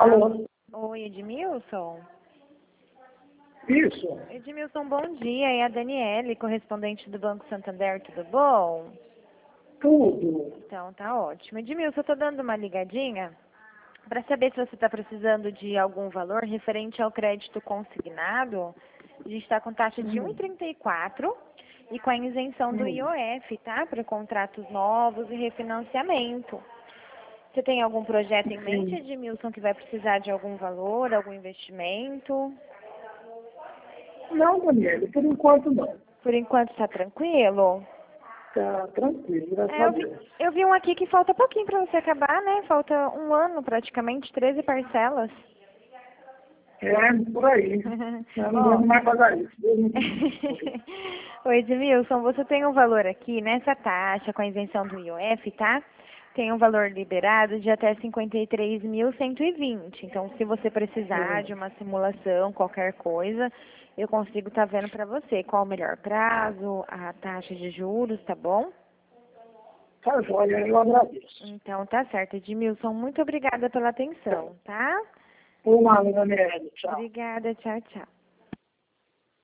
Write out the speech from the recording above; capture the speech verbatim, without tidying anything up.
Alô? Oi, Edmilson. Isso. Edmilson, bom dia. É a Daniele, correspondente do Banco Santander, tudo bom? Tudo. Então, tá ótimo. Edmilson, eu tô dando uma ligadinha para saber se você está precisando de algum valor referente ao crédito consignado. A gente está com taxa de um vírgula trinta e quatro e com a isenção do Hum. I O F, tá? Para contratos novos e refinanciamento. Você tem algum projeto em mente, Sim. Edmilson, que vai precisar de algum valor, algum investimento? Não, Daniela, por enquanto não. Por enquanto está tranquilo? Tá tranquilo, graças É, a eu, vi, Deus. eu vi um aqui que falta pouquinho para você acabar, né? Falta um ano praticamente, treze parcelas. É, por aí. Eu não Ó, vou mais pagar isso. Deus me livre. Oi, Edmilson, você tem um valor aqui nessa taxa com a isenção do I O F, tá? Tem um valor liberado de até cinquenta e três mil cento e vinte. Então, se você precisar de É. uma simulação, qualquer coisa, eu consigo estar vendo para você qual o melhor prazo, a taxa de juros, tá bom? Tá joia, eu agradeço. Então, tá certo, Edmilson. Muito obrigada pela atenção, tá? Por nada, Daniela. Tchau. Obrigada, tchau, tchau.